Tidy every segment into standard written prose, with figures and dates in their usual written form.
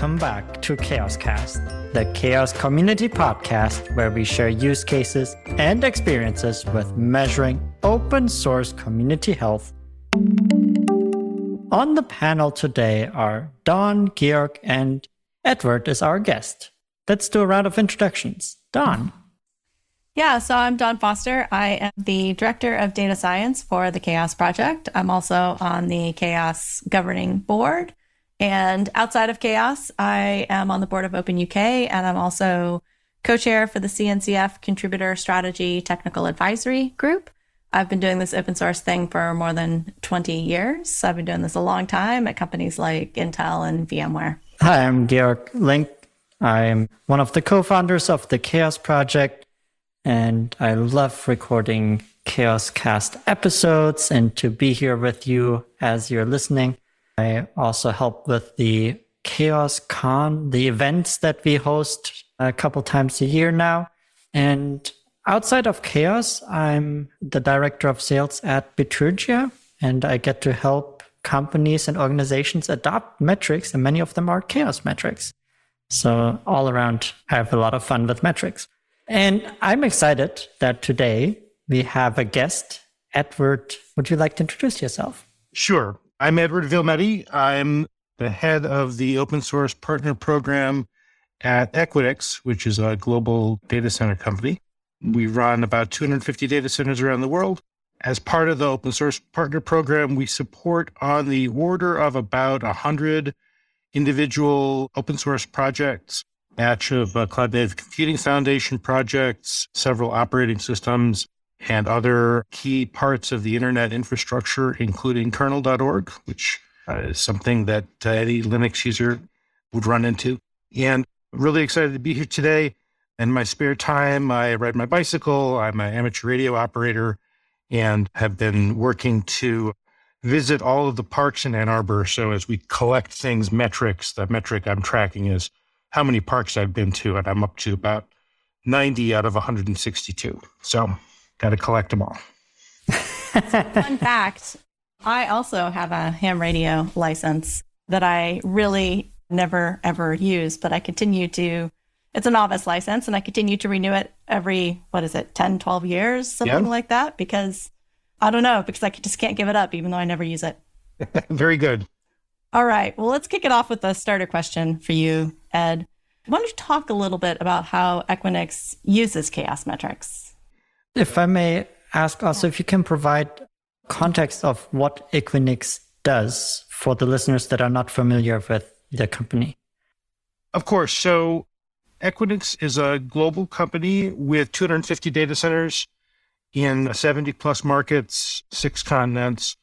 Welcome back to CHAOScast, the Chaos Community Podcast where we share use cases and experiences with measuring open source community health. On the panel today are Dawn, Georg, and Edward is our guest. Let's do a round of introductions. Dawn. Yeah, so I'm Dawn Foster. I am the Director of Data Science for the CHAOS Project. I'm also on the CHAOS Governing Board. And outside of CHAOS, I am on the board of Open UK, and I'm also co-chair for the CNCF Contributor Strategy Technical Advisory Group. I've been doing this open source thing for more than 20 years. So I've been doing this a long time at companies like Intel and VMware. Hi, I'm Georg Link. I'm one of the co-founders of the CHAOS Project, and I love recording CHAOScast episodes and to be here with you as you're listening. I also help with the CHAOSCon, the events that we host a couple times a year now. And outside of CHAOS, I'm the director of sales at Bitergia, and I get to help companies and organizations adopt metrics, and many of them are CHAOS metrics. So all around, I have a lot of fun with metrics. And I'm excited that today we have a guest. Edward, would you like to introduce yourself? Sure. I'm Edward Vilmedi. I'm the head of the open source partner program at Equinix, which is a global data center company. We run about 250 data centers around the world. As part of the open source partner program, we support on the order of about 100 individual open source projects, batch of Cloud Native Computing Foundation projects, several operating systems, and other key parts of the internet infrastructure, including kernel.org, which is something that any Linux user would run into. And really excited to be here today. In my spare time, I ride my bicycle. I'm an amateur radio operator and have been working to visit all of the parks in Ann Arbor. So as we collect things, metrics, the metric I'm tracking is how many parks I've been to, and I'm up to about 90 out of 162. So got to collect them all. Fun fact, I also have a ham radio license that I really never, ever use, but I continue to, it's a novice license, and I continue to renew it every, 10, 12 years, something like that, because I don't know, because I just can't give it up, even though I never use it. Very good. All right. Well, let's kick it off with a starter question for you, Ed. Why don't you talk a little bit about how Equinix uses CHAOS metrics? If I may ask also if you can provide context of what Equinix does for the listeners that are not familiar with the company. Of course. So Equinix is a global company with 250 data centers in 70 plus markets, 6 continents.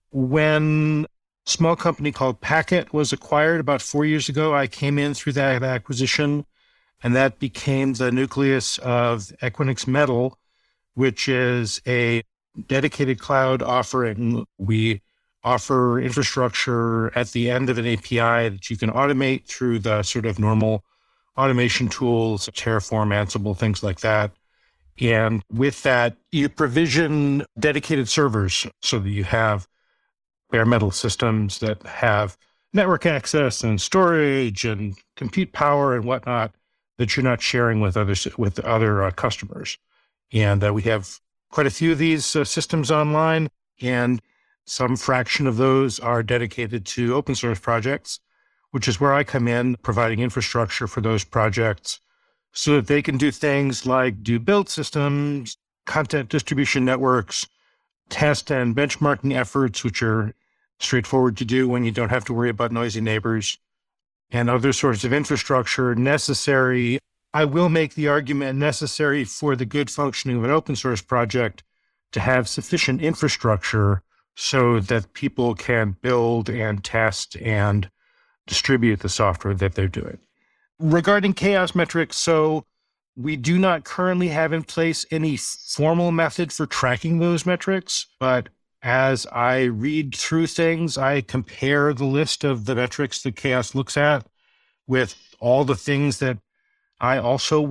When a small company called Packet was acquired about 4 years ago, I came in through that acquisition, and that became the nucleus of Equinix Metal, which is a dedicated cloud offering. We offer infrastructure at the end of an API that you can automate through the sort of normal automation tools, Terraform, Ansible, things like that. And with that, you provision dedicated servers so that you have bare metal systems that have network access and storage and compute power and whatnot that you're not sharing with other customers. And we have quite a few of these systems online, and some fraction of those are dedicated to open source projects, which is where I come in, providing infrastructure for those projects so that they can do things like do build systems, content distribution networks, test and benchmarking efforts, which are straightforward to do when you don't have to worry about noisy neighbors, and other sorts of infrastructure necessary. I will make the argument necessary for the good functioning of an open source project to have sufficient infrastructure so that people can build and test and distribute the software that they're doing. Regarding CHAOS metrics, so we do not currently have in place any formal method for tracking those metrics, but as I read through things, I compare the list of the metrics that CHAOS looks at with all the things that I also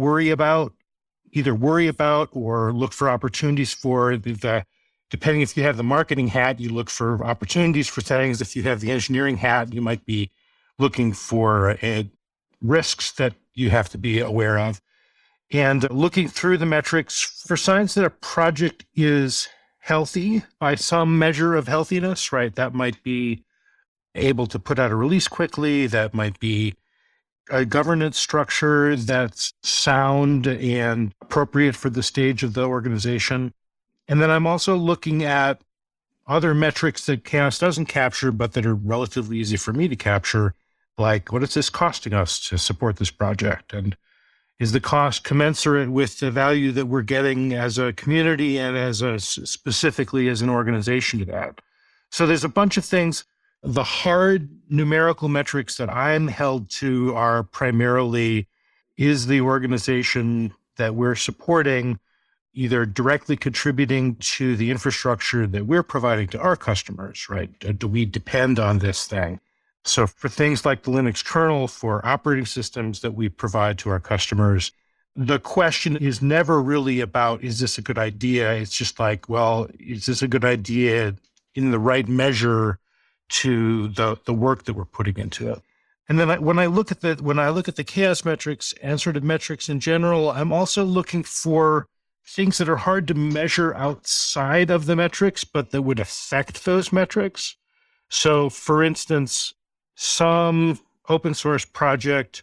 either worry about or look for opportunities for. Depending if you have the marketing hat, you look for opportunities for things. If you have the engineering hat, you might be looking for risks that you have to be aware of. And looking through the metrics for signs that a project is healthy by some measure of healthiness, right? That might be able to put out a release quickly. That might be a governance structure that's sound and appropriate for the stage of the organization. And then I'm also looking at other metrics that CHAOSS doesn't capture, but that are relatively easy for me to capture, like what is this costing us to support this project? And is the cost commensurate with the value that we're getting as a community and specifically as an organization to that? So there's a bunch of things. The hard numerical metrics that I'm held to are primarily, is the organization that we're supporting either directly contributing to the infrastructure that we're providing to our customers, right? Do we depend on this thing? So for things like the Linux kernel, for operating systems that we provide to our customers, the question is never really about, is this a good idea? It's just like, well, is this a good idea in the right measure to the work that we're putting into it? And then when I look at the CHAOSS metrics and sort of metrics in general, I'm also looking for things that are hard to measure outside of the metrics, but that would affect those metrics. So for instance, some open source project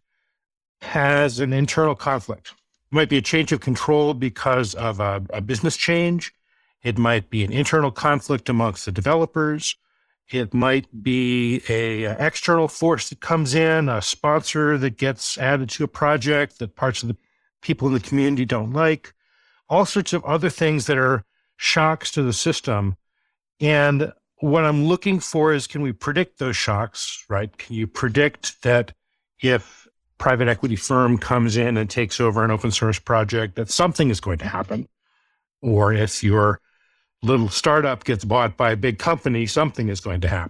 has an internal conflict. It might be a change of control because of a business change. It might be an internal conflict amongst the developers. It might be a external force that comes in, a sponsor that gets added to a project that parts of the people in the community don't like, all sorts of other things that are shocks to the system. And what I'm looking for is, can we predict those shocks, right? Can you predict that if private equity firm comes in and takes over an open source project, that something is going to happen? Or if your little startup gets bought by a big company, something is going to happen.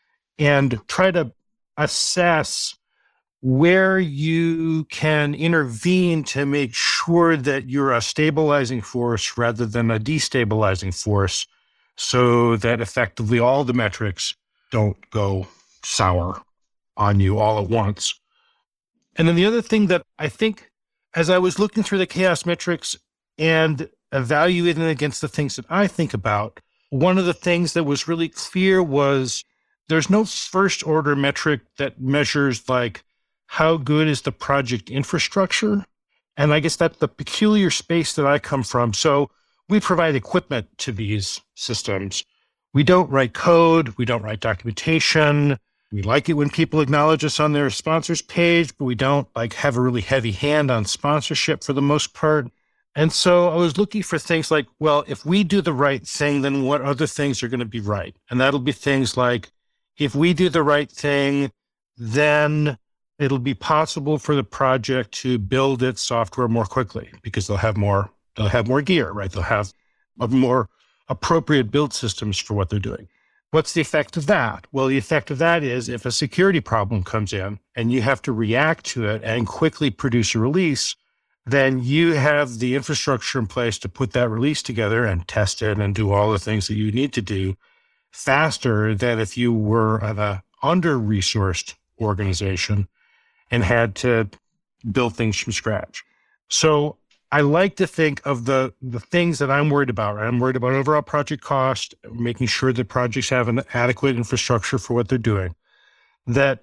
And try to assess where you can intervene to make sure that you're a stabilizing force rather than a destabilizing force, so that effectively all the metrics don't go sour on you all at once. And then the other thing that I think, as I was looking through the CHAOSS metrics and evaluating against the things that I think about, one of the things that was really clear was there's no first order metric that measures like how good is the project infrastructure. And I guess that's the peculiar space that I come from. So we provide equipment to these systems. We don't write code. We don't write documentation. We like it when people acknowledge us on their sponsors page, but we don't like have a really heavy hand on sponsorship for the most part. And so I was looking for things like, well, if we do the right thing, then what other things are going to be right? And that'll be things like, if we do the right thing, then it'll be possible for the project to build its software more quickly because they'll have more gear, right? They'll have more appropriate build systems for what they're doing. What's the effect of that? Well, the effect of that is if a security problem comes in and you have to react to it and quickly produce a release, then you have the infrastructure in place to put that release together and test it and do all the things that you need to do faster than if you were an under-resourced organization and had to build things from scratch. So I like to think of the things that I'm worried about. Right? I'm worried about overall project cost, making sure that projects have an adequate infrastructure for what they're doing, that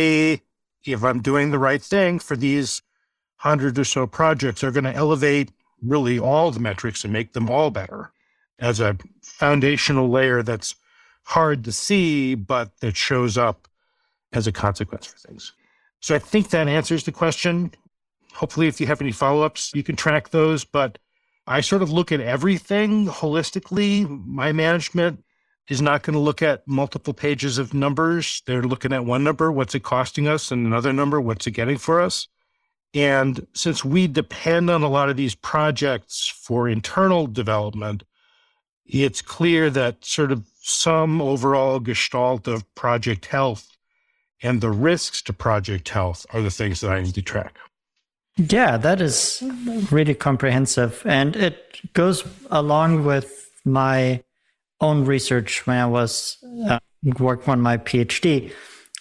if I'm doing the right thing for these 100 or so projects, are going to elevate really all the metrics and make them all better as a foundational layer that's hard to see, but that shows up as a consequence for things. So I think that answers the question. Hopefully, if you have any follow-ups, you can track those. But I sort of look at everything holistically. My management is not going to look at multiple pages of numbers. They're looking at one number, what's it costing us, and another number, what's it getting for us. And since we depend on a lot of these projects for internal development, it's clear that sort of some overall gestalt of project health and the risks to project health are the things that I need to track. Yeah, that is really comprehensive. And it goes along with my own research when I was working on my PhD.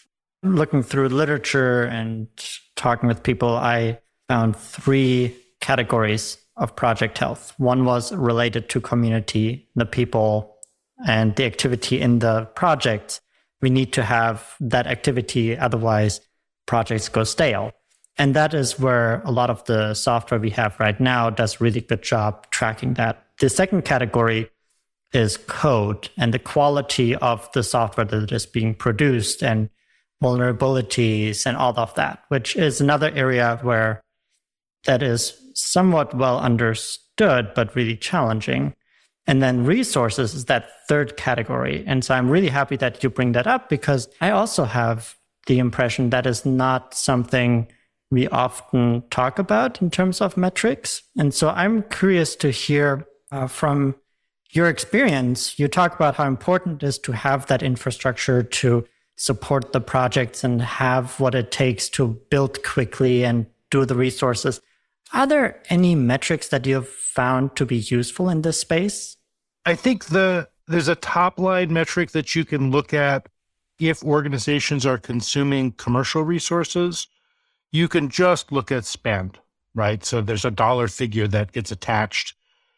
Looking through literature and talking with people, I found 3 categories of project health. One was related to community, the people, and the activity in the project. We need to have that activity, otherwise projects go stale. And that is where a lot of the software we have right now does a really good job tracking that. The second category is code and the quality of the software that is being produced and vulnerabilities and all of that, which is another area where that is somewhat well understood, but really challenging. And then resources is that third category. And so I'm really happy that you bring that up, because I also have the impression that is not something we often talk about in terms of metrics. And so I'm curious to hear from your experience. You talk about how important it is to have that infrastructure to support the projects and have what it takes to build quickly and do the resources. Are there any metrics that you've found to be useful in this space? I think there's a top line metric that you can look at if organizations are consuming commercial resources. You can just look at spend, right? So there's a dollar figure that gets attached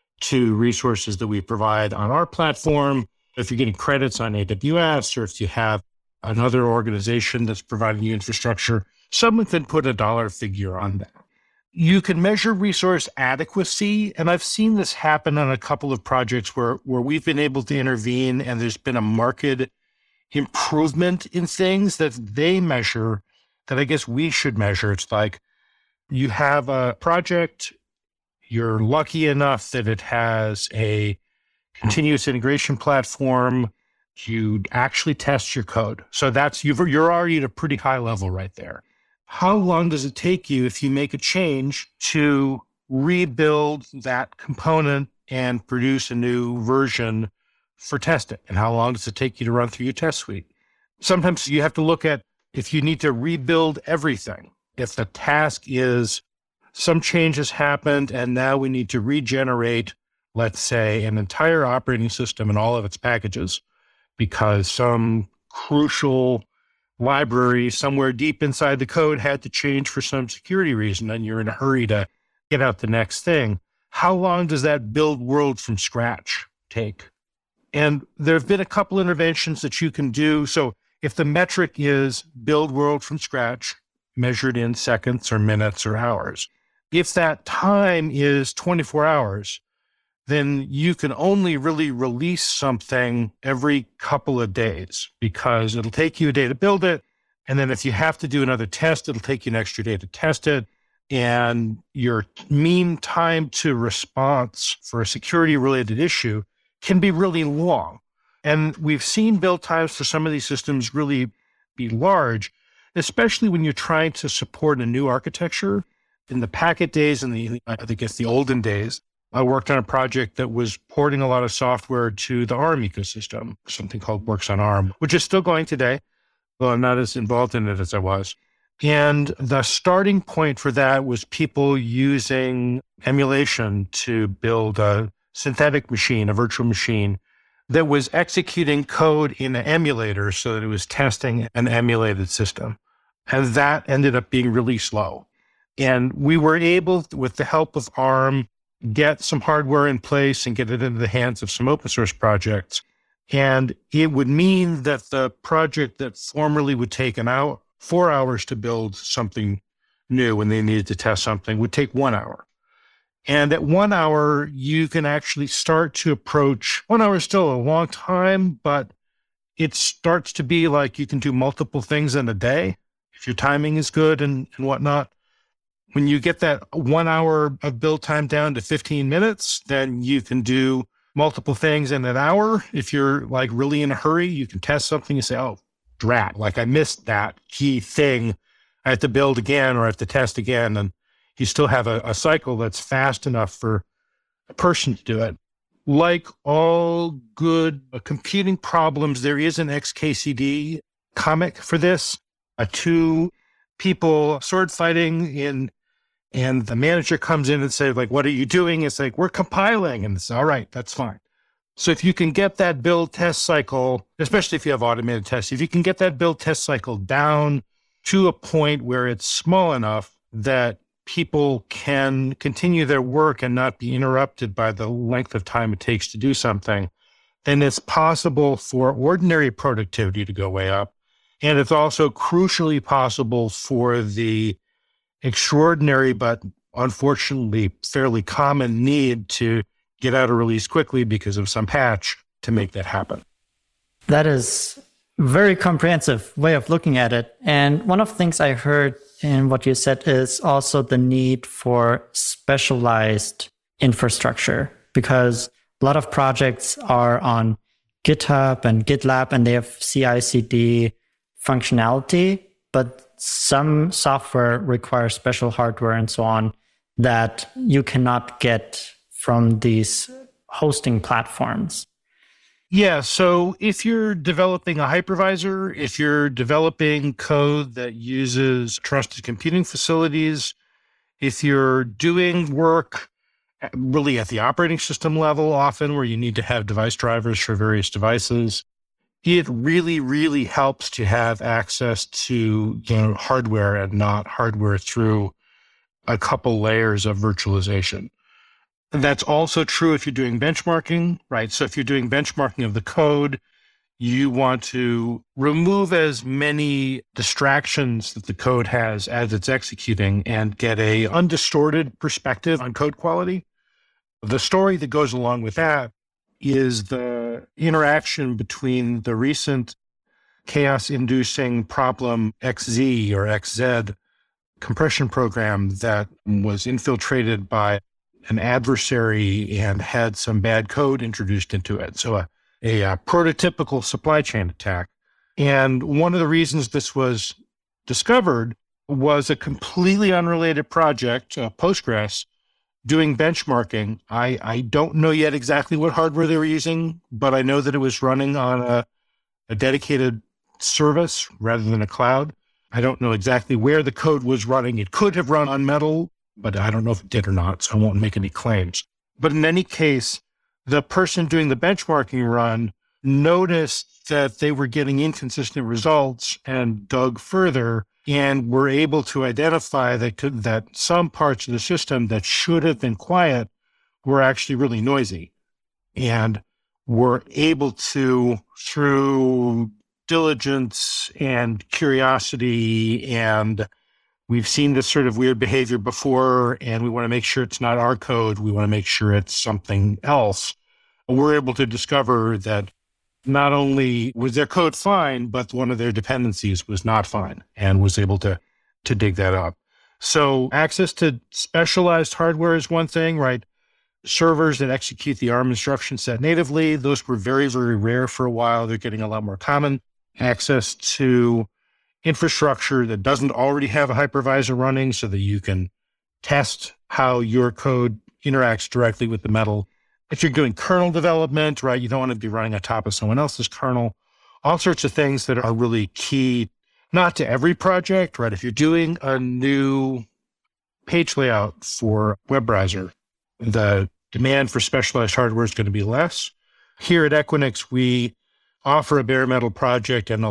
to resources that we provide on our platform. If you're getting credits on AWS, or if you have another organization that's providing you infrastructure, someone can put a dollar figure on that. You can measure resource adequacy, and I've seen this happen on a couple of projects where we've been able to intervene and there's been a marked improvement in things that they measure that I guess we should measure. It's like you have a project, you're lucky enough that it has a continuous integration platform, you actually test your code. So you're already at a pretty high level right there. How long does it take you if you make a change to rebuild that component and produce a new version for testing? And how long does it take you to run through your test suite? Sometimes you have to look at if you need to rebuild everything. If the task is some change has happened and now we need to regenerate, let's say, an entire operating system and all of its packages because some crucial library somewhere deep inside the code had to change for some security reason, and you're in a hurry to get out the next thing. How long does that build world from scratch take? And there have been a couple interventions that you can do. So if the metric is build world from scratch, measured in seconds or minutes or hours, if that time is 24 hours, then you can only really release something every couple of days, because it'll take you a day to build it. And then if you have to do another test, it'll take you an extra day to test it. And your mean time to response for a security related issue can be really long. And we've seen build times for some of these systems really be large, especially when you're trying to support a new architecture. In the Packet days and the olden days, I worked on a project that was porting a lot of software to the ARM ecosystem, something called Works on ARM, which is still going today, though I'm not as involved in it as I was. And the starting point for that was people using emulation to build a synthetic machine, a virtual machine, that was executing code in an emulator so that it was testing an emulated system. And that ended up being really slow. And we were able, with the help of ARM, get some hardware in place and get it into the hands of some open source projects. And it would mean that the project that formerly would take 4 hours to build something new when they needed to test something would take 1 hour. And at 1 hour, you can actually start to approach, 1 hour is still a long time, but it starts to be like you can do multiple things in a day if your timing is good and whatnot. When you get that 1 hour of build time down to 15 minutes, then you can do multiple things in an hour. If you're like really in a hurry, you can test something and say, oh, drat, like I missed that key thing. I have to build again or I have to test again. And you still have a cycle that's fast enough for a person to do it. Like all good computing problems, there is an XKCD comic for this. 2 people sword fighting and the manager comes in and says, like, what are you doing? It's like, we're compiling. And it's all right, that's fine. So if you can get that build test cycle, especially if you have automated tests, if you can get that build test cycle down to a point where it's small enough that people can continue their work and not be interrupted by the length of time it takes to do something, then it's possible for ordinary productivity to go way up. And it's also crucially possible for the extraordinary, but unfortunately fairly common need to get out a release quickly because of some patch to make that happen. That is a very comprehensive way of looking at it. And one of the things I heard in what you said is also the need for specialized infrastructure, because a lot of projects are on GitHub and GitLab and they have CI/CD functionality, but some software requires special hardware and so on that you cannot get from these hosting platforms. Yeah, so if you're developing a hypervisor, if you're developing code that uses trusted computing facilities, if you're doing work really at the operating system level, often where you need to have device drivers for various devices, it really, really helps to have access to hardware and not hardware through a couple layers of virtualization. And that's also true if you're doing benchmarking, right? So if you're doing benchmarking of the code, you want to remove as many distractions that the code has as it's executing and get a undistorted perspective on code quality. The story that goes along with that is the interaction between the recent chaos-inducing problem XZ or XZ compression program that was infiltrated by an adversary and had some bad code introduced into it. So a prototypical supply chain attack. And one of the reasons this was discovered was a completely unrelated project, Postgres, doing benchmarking. I don't know yet exactly what hardware they were using, but I know that it was running on a dedicated service rather than a cloud. I don't know exactly where the code was running. It could have run on Metal, but I don't know if it did or not, so I won't make any claims. But in any case, the person doing the benchmarking run noticed that they were getting inconsistent results and dug further and were able to identify that some parts of the system that should have been quiet were actually really noisy, and were able to, through diligence and curiosity, and we've seen this sort of weird behavior before, and we want to make sure it's not our code. We want to make sure it's something else. We're able to discover that not only was their code fine, but one of their dependencies was not fine, and was able to dig that up. So access to specialized hardware is one thing, right? Servers that execute the ARM instruction set natively, those were very, very rare for a while. They're getting a lot more common. Access to infrastructure that doesn't already have a hypervisor running so that you can test how your code interacts directly with the Metal. If you're doing kernel development, right, you don't want to be running on top of someone else's kernel. All sorts of things that are really key, not to every project, right? If you're doing a new page layout for web browser, the demand for specialized hardware is going to be less. Here at Equinix, we offer a bare metal project and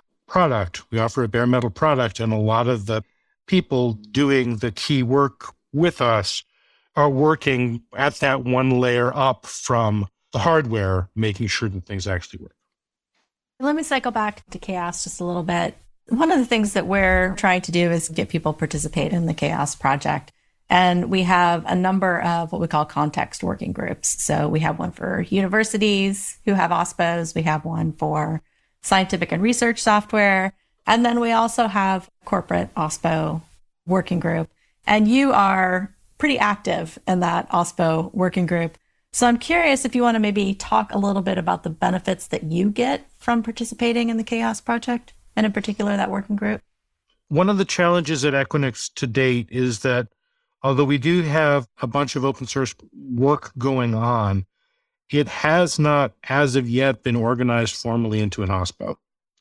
we offer a bare metal product, and a lot of the people doing the key work with us are working at that one layer up from the hardware, making sure that things actually work. Let me cycle back to CHAOSS just a little bit. One of the things that we're trying to do is get people participate in the CHAOSS project. And we have a number of what we call context working groups. So we have one for universities who have OSPOs. We have one for scientific and research software. And then we also have corporate OSPO working group. And you are pretty active in that OSPO working group. So I'm curious if you want to maybe talk a little bit about the benefits that you get from participating in the CHAOSS project, and in particular that working group. One of the challenges at Equinix to date is that although we do have a bunch of open source work going on, it has not, as of yet, been organized formally into an OSPO.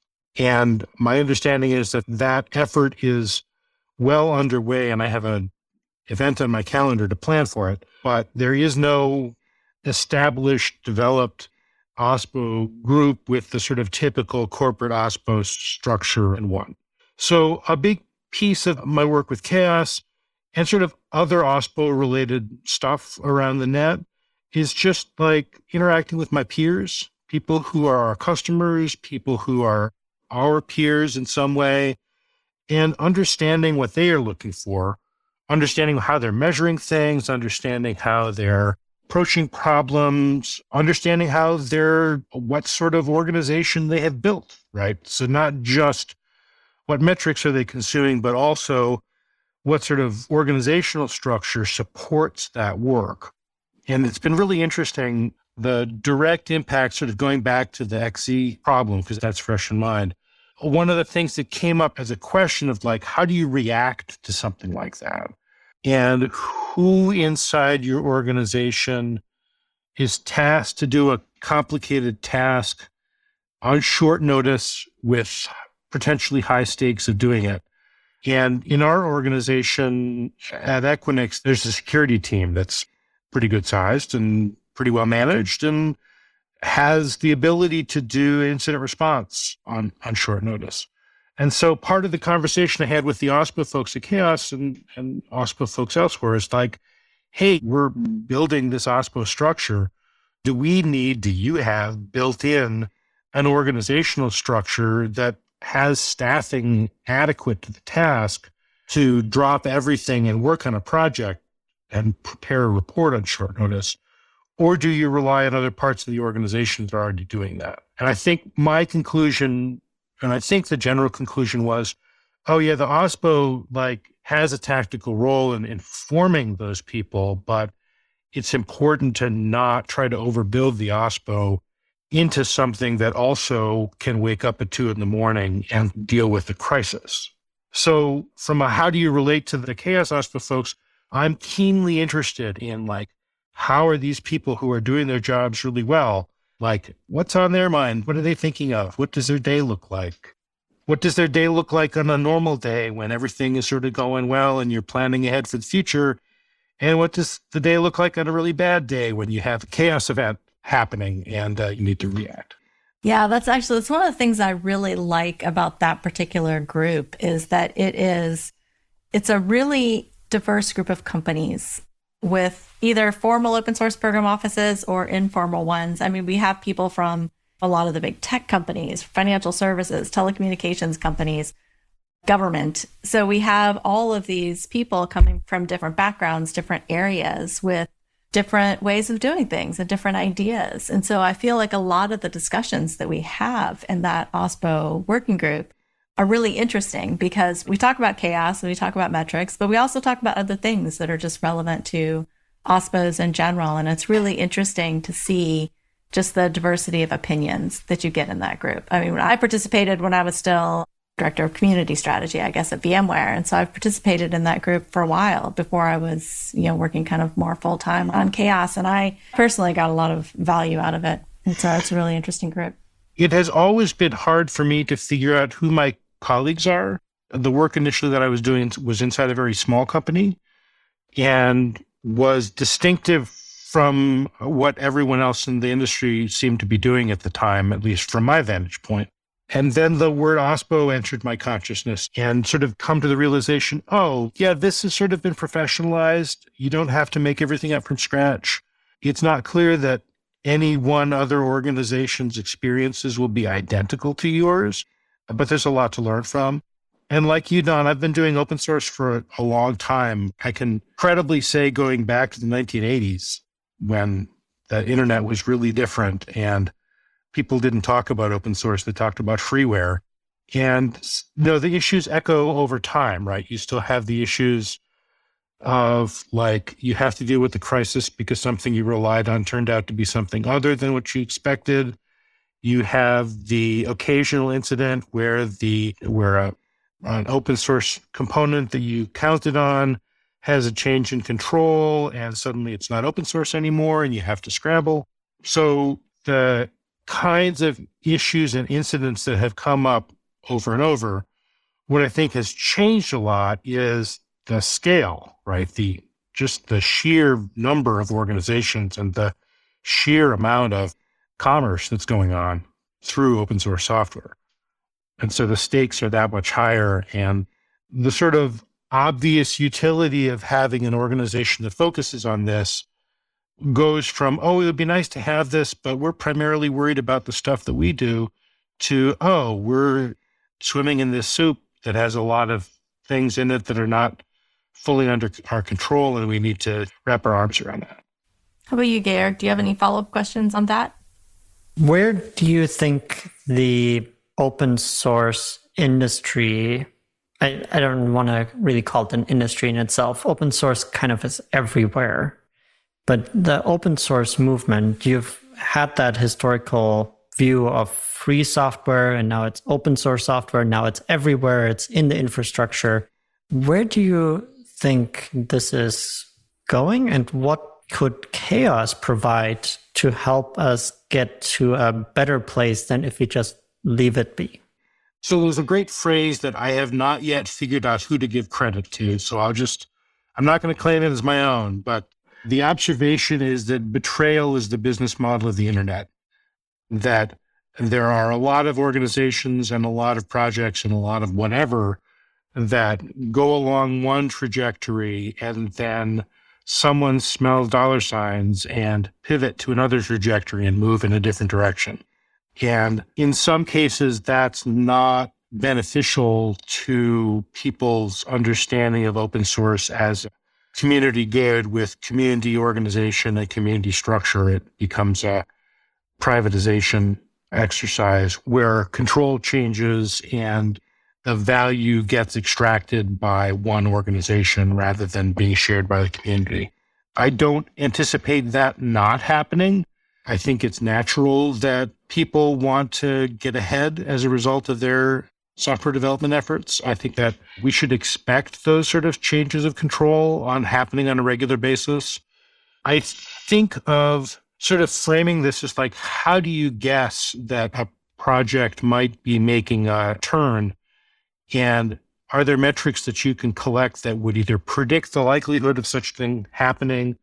And my understanding is that that effort is well underway, and I have an event on my calendar to plan for it, but there is no established, developed OSPO group with the sort of typical corporate OSPO structure in one. So a big piece of my work with Chaos and sort of other OSPO related stuff around the net is just like interacting with my peers, people who are our customers, people who are our peers in some way, and understanding what they are looking for, understanding how they're measuring things, understanding how they're approaching problems, understanding what sort of organization they have built, right? So not just what metrics are they consuming, but also what sort of organizational structure supports that work. And it's been really interesting, the direct impact, sort of going back to the XE problem, because that's fresh in mind. One of the things that came up as a question of like, how do you react to something like that? And who inside your organization is tasked to do a complicated task on short notice with potentially high stakes of doing it? And in our organization at Equinix, there's a security team that's pretty good sized and pretty well managed and has the ability to do incident response on short notice. And so part of the conversation I had with the OSPO folks at Chaos and OSPO folks elsewhere is like, hey, we're building this OSPO structure. Do you have built in an organizational structure that has staffing adequate to the task to drop everything and work on a project and prepare a report on short notice? Or do you rely on other parts of the organization that are already doing that? And I think my conclusion, and I think the general conclusion was, oh yeah, the OSPO has a tactical role in informing those people, but it's important to not try to overbuild the OSPO into something that also can wake up at 2 a.m. and deal with the crisis. So from a how do you relate to the Chaos OSPO folks, I'm keenly interested in how are these people who are doing their jobs really well, what's on their mind? What are they thinking of? What does their day look like? What does their day look like on a normal day when everything is sort of going well and you're planning ahead for the future? And what does the day look like on a really bad day when you have a chaos event happening and you need to react? Yeah, that's one of the things I really like about that particular group is that it's a really diverse group of companies with either formal open source program offices or informal ones. I mean, we have people from a lot of the big tech companies, financial services, telecommunications companies, government. So we have all of these people coming from different backgrounds, different areas with different ways of doing things and different ideas. And so I feel like a lot of the discussions that we have in that OSPO working group are really interesting because we talk about chaos and we talk about metrics, but we also talk about other things that are just relevant to OSPOs in general. And it's really interesting to see just the diversity of opinions that you get in that group. I mean, I participated when I was still director of community strategy, I guess, at VMware. And so I've participated in that group for a while before I was, working kind of more full time on chaos. And I personally got a lot of value out of it. And so it's a really interesting group. It has always been hard for me to figure out who my colleagues are. The work initially that I was doing was inside a very small company and was distinctive from what everyone else in the industry seemed to be doing at the time, at least from my vantage point. And then the word OSPO entered my consciousness and sort of come to the realization, oh, yeah, this has sort of been professionalized. You don't have to make everything up from scratch. It's not clear that any one other organization's experiences will be identical to yours, but there's a lot to learn from. And like you, Don, I've been doing open source for a long time. I can credibly say going back to the 1980s when the internet was really different and people didn't talk about open source, they talked about freeware. And the issues echo over time, right? You still have the issues of you have to deal with the crisis because something you relied on turned out to be something other than what you expected. You have the occasional incident where an open source component that you counted on has a change in control and suddenly it's not open source anymore and you have to scramble. So the kinds of issues and incidents that have come up over and over, what I think has changed a lot is the scale, right? The sheer number of organizations and the sheer amount of commerce that's going on through open source software. And so the stakes are that much higher. And the sort of obvious utility of having an organization that focuses on this goes from, oh, it would be nice to have this, but we're primarily worried about the stuff that we do, to, oh, we're swimming in this soup that has a lot of things in it that are not fully under our control, and we need to wrap our arms around that. How about you, Georg? Do you have any follow-up questions on that? Where do you think the open source industry, I don't want to really call it an industry in itself. Open source kind of is everywhere. But the open source movement, you've had that historical view of free software, and now it's open source software. Now it's everywhere. It's in the infrastructure. Where do you think this is going, and what could Chaos provide to help us get to a better place than if we just leave it be? So there's a great phrase that I have not yet figured out who to give credit to. So I'm not going to claim it as my own, but the observation is that betrayal is the business model of the internet, that there are a lot of organizations and a lot of projects and a lot of whatever that go along one trajectory, and then someone smells dollar signs and pivot to another trajectory and move in a different direction. And in some cases, that's not beneficial to people's understanding of open source as community good with community organization and community structure. It becomes a privatization exercise where control changes and the value gets extracted by one organization rather than being shared by the community. I don't anticipate that not happening. I think it's natural that people want to get ahead as a result of their software development efforts. I think that we should expect those sort of changes of control happening on a regular basis. I think of sort of framing this as like, how do you guess that a project might be making a turn? And are there metrics that you can collect that would either predict the likelihood of such thing happening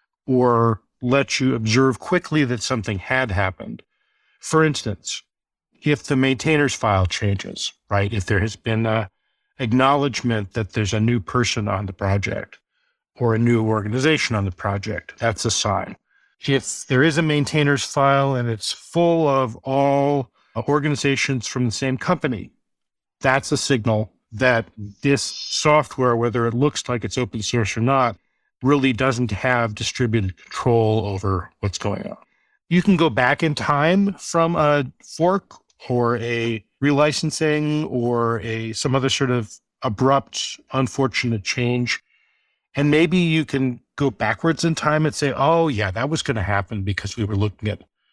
or let you observe quickly that something had happened? For instance, if the maintainer's file changes, right? If there has been an acknowledgement that there's a new person on the project or a new organization on the project, that's a sign. If there is a maintainer's file and it's full of all organizations from the same company, that's a signal that this software, whether it looks like it's open source or not, really doesn't have distributed control over what's going on. You can go back in time from a fork or a relicensing or some other sort of abrupt, unfortunate change. And maybe you can go backwards in time and say, oh yeah, that was going to happen because we were looking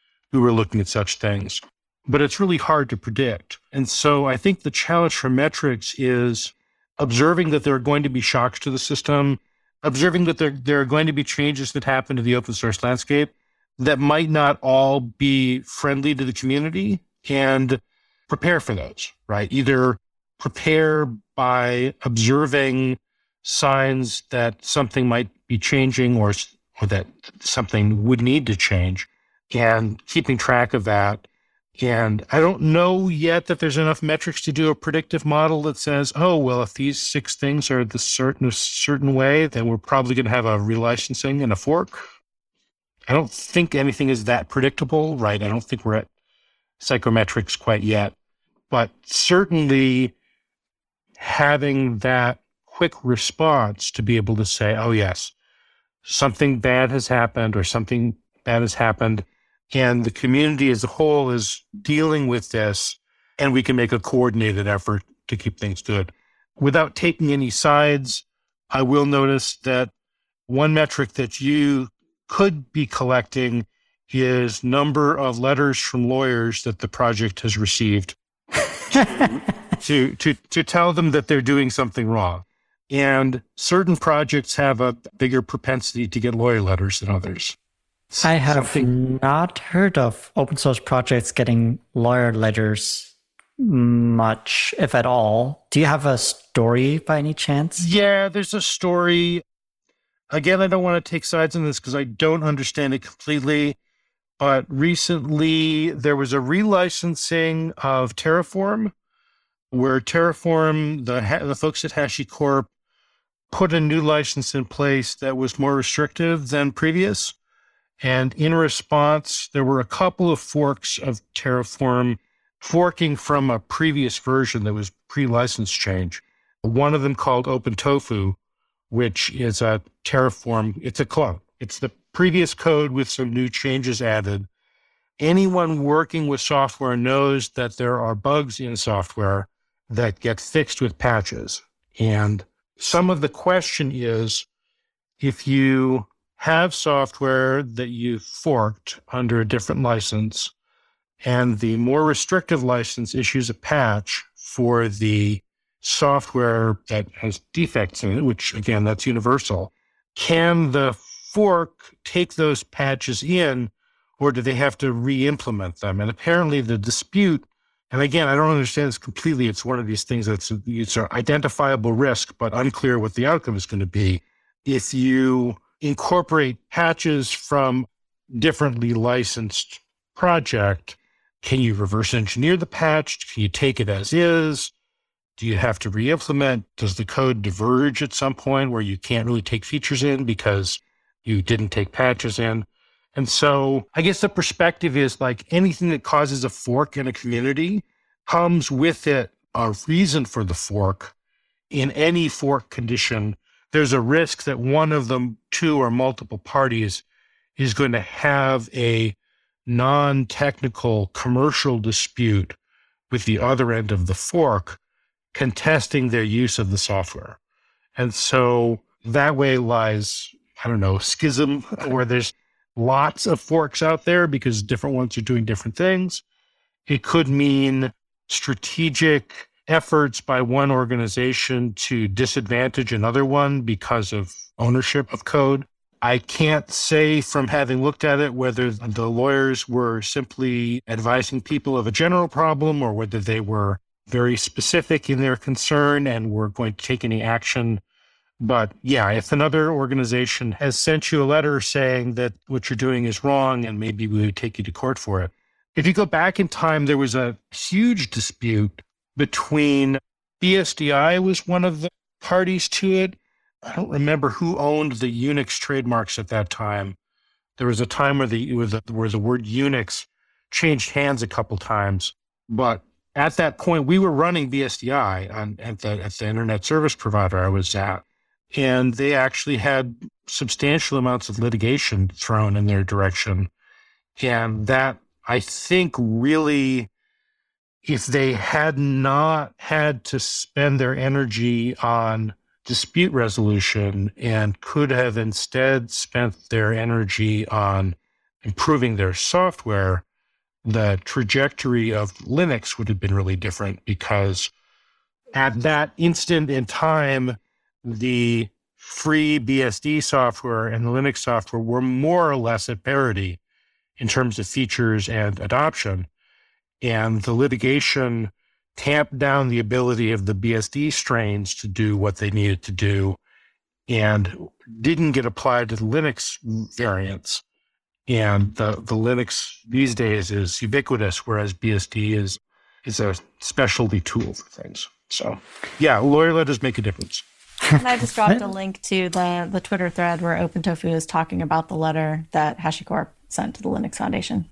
at such things. But it's really hard to predict. And so I think the challenge for metrics is observing that there are going to be shocks to the system, observing that there are going to be changes that happen to the open source landscape that might not all be friendly to the community, and prepare for those, right? Either prepare by observing signs that something might be changing or that something would need to change, and keeping track of that. And I don't know yet that there's enough metrics to do a predictive model that says, oh, well, if these 6 things are a certain way, then we're probably going to have a relicensing and a fork. I don't think anything is that predictable, right? I don't think we're at psychometrics quite yet. But certainly having that quick response to be able to say, oh, yes, something bad has happened or something bad has happened, and the community as a whole is dealing with this, and we can make a coordinated effort to keep things good. Without taking any sides, I will notice that one metric that you could be collecting is number of letters from lawyers that the project has received to tell them that they're doing something wrong. And certain projects have a bigger propensity to get lawyer letters than others. I have not heard of open source projects getting lawyer letters much, if at all. Do you have a story by any chance? Yeah, there's a story. Again, I don't want to take sides on this because I don't understand it completely. But recently, there was a relicensing of Terraform, where Terraform, the folks at HashiCorp, put a new license in place that was more restrictive than previous. And in response, there were a couple of forks of Terraform forking from a previous version that was pre-license change. One of them called OpenTofu, which is a Terraform. It's a clone. It's the previous code with some new changes added. Anyone working with software knows that there are bugs in software that get fixed with patches. And some of the question is, if you have software that you forked under a different license, and the more restrictive license issues a patch for the software that has defects in it, which again, that's universal, can the fork take those patches in, or do they have to re-implement them? And apparently the dispute, and again, I don't understand this completely. It's one of these things it's an identifiable risk, but unclear what the outcome is going to be. If you incorporate patches from differently licensed project, can you reverse engineer the patch? Can you take it as is? Do you have to re-implement? Does the code diverge at some point where you can't really take features in because you didn't take patches in? And so I guess the perspective is like anything that causes a fork in a community comes with it a reason for the fork. In any fork condition, there's a risk that one of the two or multiple parties is going to have a non-technical commercial dispute with the other end of the fork contesting their use of the software. And so that way lies, I don't know, schism, where there's lots of forks out there because different ones are doing different things. It could mean strategic efforts by one organization to disadvantage another one because of ownership of code. I can't say from having looked at it whether the lawyers were simply advising people of a general problem or whether they were very specific in their concern and were going to take any action. But yeah, if another organization has sent you a letter saying that what you're doing is wrong and maybe we would take you to court for it. If you go back in time, there was a huge dispute between BSDI was one of the parties to it. I don't remember who owned the Unix trademarks at that time. There was a time where the word Unix changed hands a couple times. But at that point, we were running BSDI at the internet service provider I was at. And they actually had substantial amounts of litigation thrown in their direction. And that, I think, really, if they had not had to spend their energy on dispute resolution and could have instead spent their energy on improving their software, the trajectory of Linux would have been really different, because at that instant in time, the free BSD software and the Linux software were more or less at parity in terms of features and adoption. And the litigation tamped down the ability of the BSD strains to do what they needed to do and didn't get applied to the Linux variants. And the Linux these days is ubiquitous, whereas BSD is a specialty tool for things. So yeah, lawyer letters make a difference. And I just dropped a link to the Twitter thread where OpenTofu is talking about the letter that HashiCorp sent to the Linux Foundation.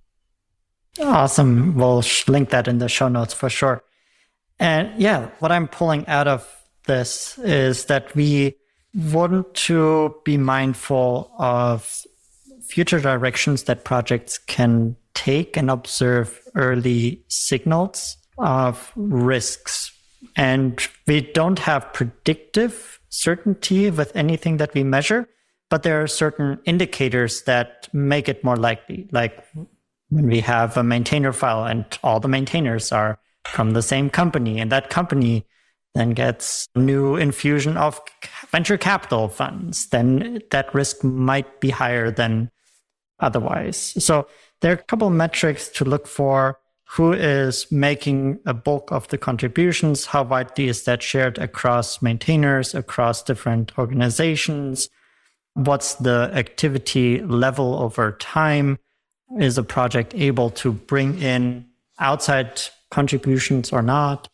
Awesome. We'll link that in the show notes for sure. And yeah, what I'm pulling out of this is that we want to be mindful of future directions that projects can take and observe early signals of risks. And we don't have predictive certainty with anything that we measure, but there are certain indicators that make it more likely. Like when we have a maintainer file and all the maintainers are from the same company, and that company then gets new infusion of venture capital funds, then that risk might be higher than otherwise. So there are a couple of metrics to look for. Who is making a bulk of the contributions? How widely is that shared across maintainers, across different organizations? What's the activity level over time? is a project able to bring in outside contributions or not?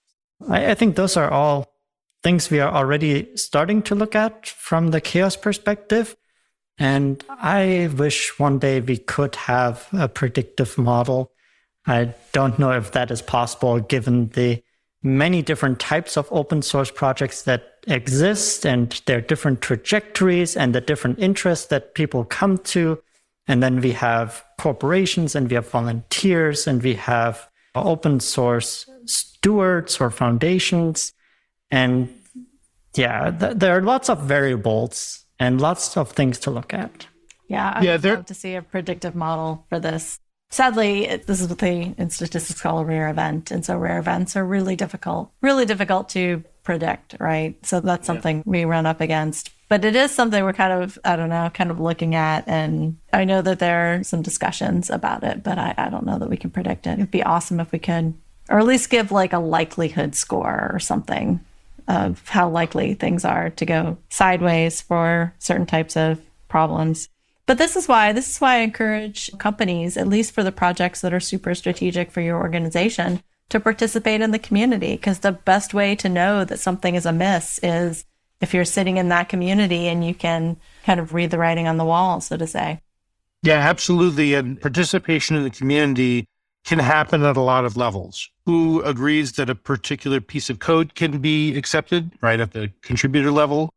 I think those are all things we are already starting to look at from the chaos perspective. And I wish one day we could have a predictive model. I don't know if that is possible given the many different types of open source projects that exist and their different trajectories and the different interests that people come to. And then we have corporations and we have volunteers and we have open source stewards or foundations. And yeah, there are lots of variables and lots of things to look at. Yeah, I would love to see a predictive model for this. Sadly, this is what they in statistics call a rare event. And so rare events are really difficult to predict, right? So that's something we run up against. But it is something we're kind of looking at. And I know that there are some discussions about it, but I don't know that we can predict it. It'd be awesome if we could, or at least give like a likelihood score or something of how likely things are to go sideways for certain types of problems. But this is why I encourage companies, at least for the projects that are super strategic for your organization, to participate in the community. Because the best way to know that something is amiss is if you're sitting in that community and you can kind of read the writing on the wall, so to say. Yeah, absolutely. And participation in the community can happen at a lot of levels. Who agrees that a particular piece of code can be accepted, right, at the contributor level?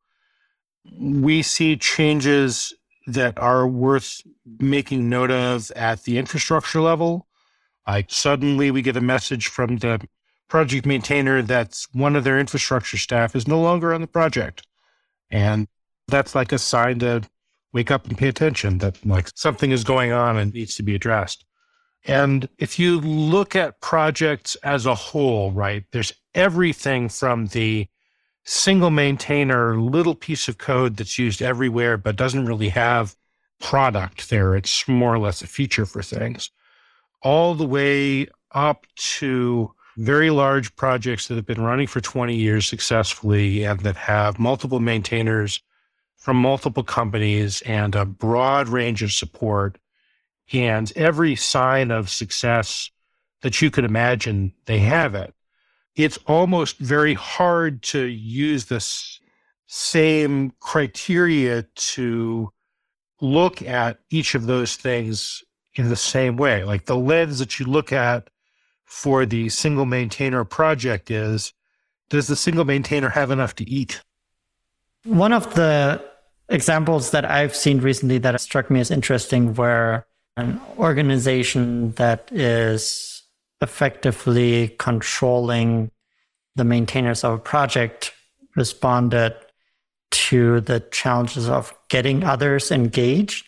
We see changes that are worth making note of at the infrastructure level. Like suddenly we get a message from the project maintainer that one of their infrastructure staff is no longer on the project. And that's like a sign to wake up and pay attention that like something is going on and needs to be addressed. And if you look at projects as a whole, right, there's everything from the single maintainer little piece of code that's used everywhere but doesn't really have product there. It's more or less a feature for things, all the way up to very large projects that have been running for 20 years successfully and that have multiple maintainers from multiple companies and a broad range of support. And every sign of success that you could imagine, they have it. It's almost very hard to use this same criteria to look at each of those things in the same way. Like the lens that you look at for the single maintainer project is, does the single maintainer have enough to eat? One of the examples that I've seen recently that struck me as interesting were an organization that is effectively controlling the maintainers of a project responded to the challenges of getting others engaged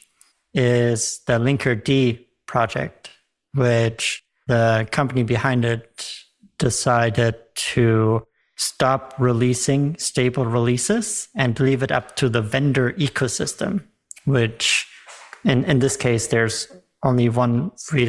is the Linkerd project, which the company behind it decided to stop releasing stable releases and leave it up to the vendor ecosystem, which in this case, there's only one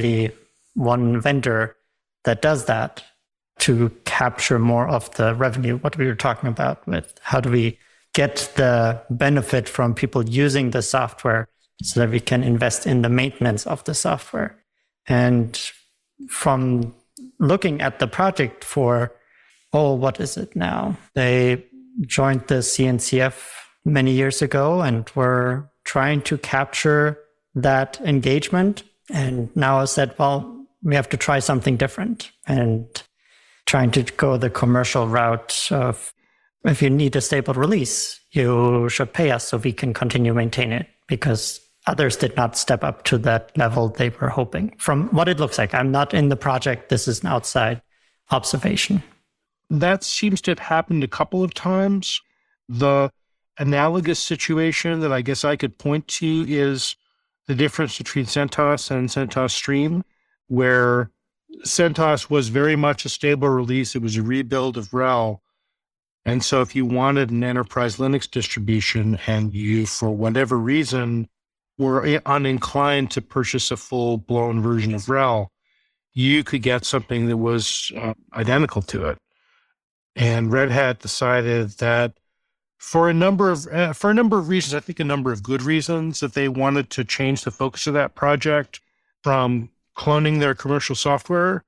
vendor that does that to capture more of the revenue, what we were talking about with how do we get the benefit from people using the software so that we can invest in the maintenance of the software. And from looking at the project for, what is it now? They joined the CNCF many years ago and were trying to capture that engagement. And now I said, well, we have to try something different and trying to go the commercial route of if you need a stable release, you should pay us so we can continue maintain it because others did not step up to that level they were hoping. From what it looks like, I'm not in the project. This is an outside observation. That seems to have happened a couple of times. The analogous situation that I guess I could point to is the difference between CentOS and CentOS Stream, where CentOS was very much a stable release. It was a rebuild of RHEL. And so if you wanted an enterprise Linux distribution and you, for whatever reason, were uninclined to purchase a full-blown version of RHEL, you could get something that was identical to it. And Red Hat decided that for a number of reasons, I think a number of good reasons, that they wanted to change the focus of that project. from cloning their commercial software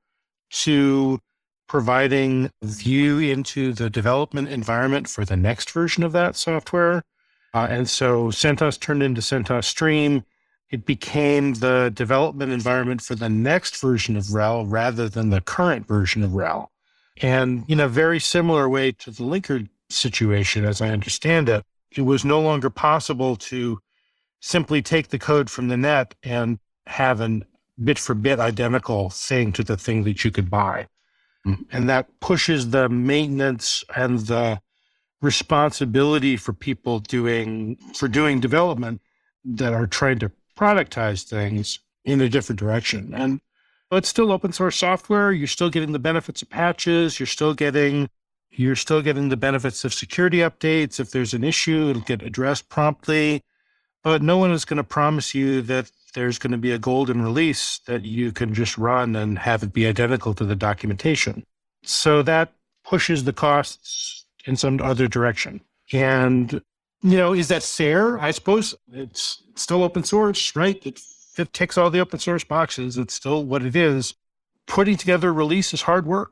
to providing view into the development environment for the next version of that software. And so CentOS turned into CentOS Stream. It became the development environment for the next version of RHEL rather than the current version of RHEL. And in a very similar way to the linker situation, as I understand it, it was no longer possible to simply take the code from the net and have an bit-for-bit identical thing to the thing that you could buy. And that pushes the maintenance and the responsibility for people doing development that are trying to productize things in a different direction. And it's still open source software. You're still getting the benefits of patches. You're still getting the benefits of security updates. If there's an issue, it'll get addressed promptly. But no one is going to promise you that there's going to be a golden release that you can just run and have it be identical to the documentation. So that pushes the costs in some other direction. And, is that fair? I suppose it's still open source, right? It ticks all the open source boxes. It's still what it is. Putting together a release is hard work.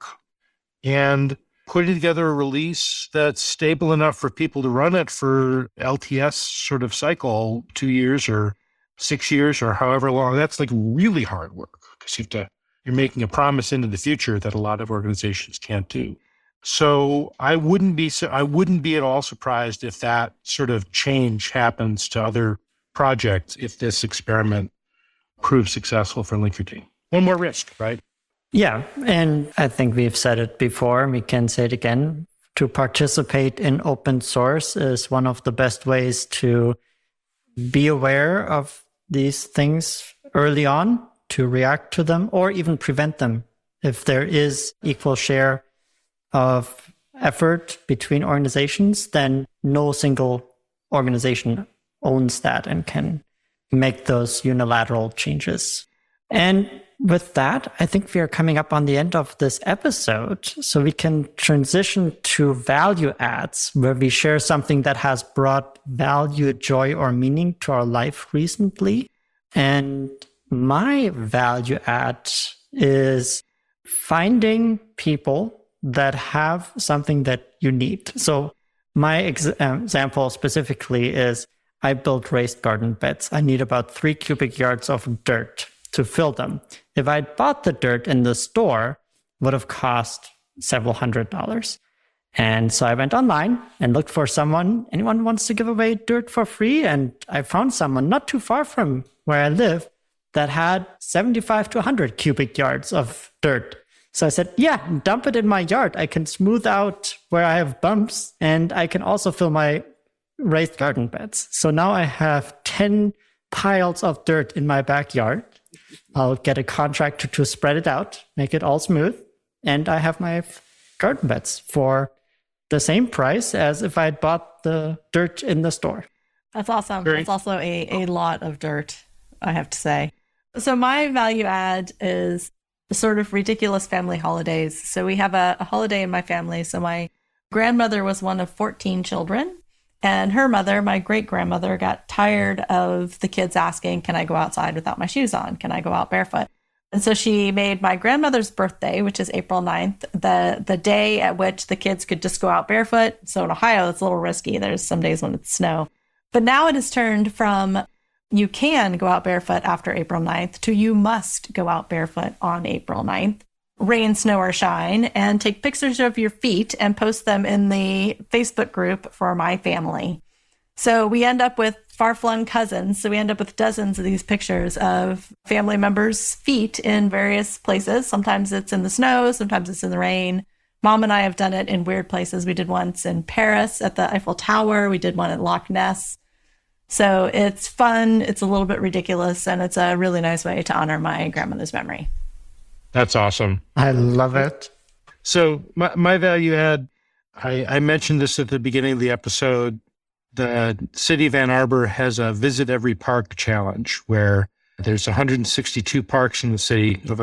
And putting together a release that's stable enough for people to run it for LTS sort of cycle, 2 years or 6 years or however long, that's like really hard work because you're making a promise into the future that a lot of organizations can't do. So I wouldn't be at all surprised if that sort of change happens to other projects if this experiment proves successful for Linkerd. One more risk, right? Yeah, and I think we've said it before, and we can say it again. To participate in open source is one of the best ways to be aware of these things early on, to react to them, or even prevent them. If there is equal share of effort between organizations, then no single organization owns that and can make those unilateral changes. And with that, I think we are coming up on the end of this episode, so we can transition to value adds, where we share something that has brought value, joy, or meaning to our life recently. And my value add is finding people that have something that you need. So my example specifically is I built raised garden beds. I need about 3 cubic yards of dirt to fill them. If I'd bought the dirt in the store, it would have cost several $100s. And so I went online and looked for anyone wants to give away dirt for free. And I found someone not too far from where I live that had 75 to 100 cubic yards of dirt. So I said, yeah, dump it in my yard. I can smooth out where I have bumps and I can also fill my raised garden beds. So now I have 10 piles of dirt in my backyard. I'll get a contractor to spread it out, make it all smooth, and I have my garden beds for the same price as if I had bought the dirt in the store. That's awesome. Great. That's also a lot of dirt, I have to say. So my value add is sort of ridiculous family holidays. So we have a holiday in my family. So my grandmother was one of 14 children. And her mother, my great-grandmother, got tired of the kids asking, can I go outside without my shoes on? Can I go out barefoot? And so she made my grandmother's birthday, which is April 9th, the day at which the kids could just go out barefoot. So in Ohio, it's a little risky. There's some days when it's snow. But now it has turned from you can go out barefoot after April 9th to you must go out barefoot on April 9th. Rain, snow, or shine, and take pictures of your feet and post them in the Facebook group for my family. So we end up with far-flung cousins. So we end up with dozens of these pictures of family members' feet in various places. Sometimes it's in the snow, sometimes it's in the rain. Mom and I have done it in weird places. We did once in Paris at the Eiffel Tower. We did one at Loch Ness. So it's fun, it's a little bit ridiculous, and it's a really nice way to honor my grandmother's memory. That's awesome. I love it. So my value add, I mentioned this at the beginning of the episode. The city of Ann Arbor has a Visit Every Park challenge where there's 162 parks in the city of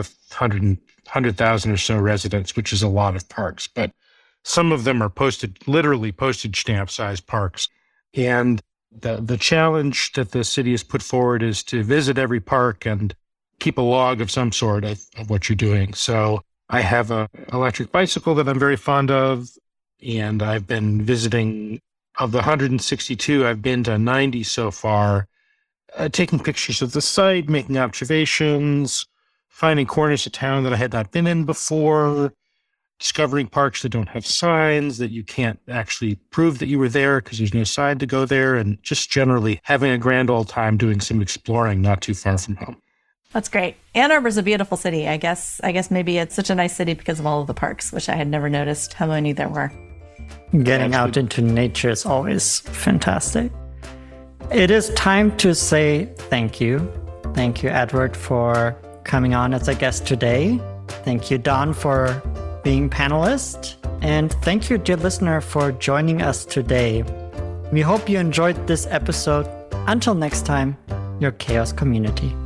100,000 or so residents, which is a lot of parks. But some of them are literally postage stamp sized parks. And the challenge that the city has put forward is to visit every park and keep a log of some sort of what you're doing. So I have an electric bicycle that I'm very fond of, and I've been visiting. Of the 162, I've been to 90 so far, taking pictures of the site, making observations, finding corners of town that I had not been in before, discovering parks that don't have signs, that you can't actually prove that you were there because there's no sign to go there, and just generally having a grand old time doing some exploring not too far from home. That's great. Ann Arbor's a beautiful city. I guess maybe it's such a nice city because of all of the parks, which I had never noticed how many there were. Getting out into nature is always fantastic. It is time to say thank you. Thank you, Edward, for coming on as a guest today. Thank you, Don, for being panelist. And thank you, dear listener, for joining us today. We hope you enjoyed this episode. Until next time, your CHAOSS community.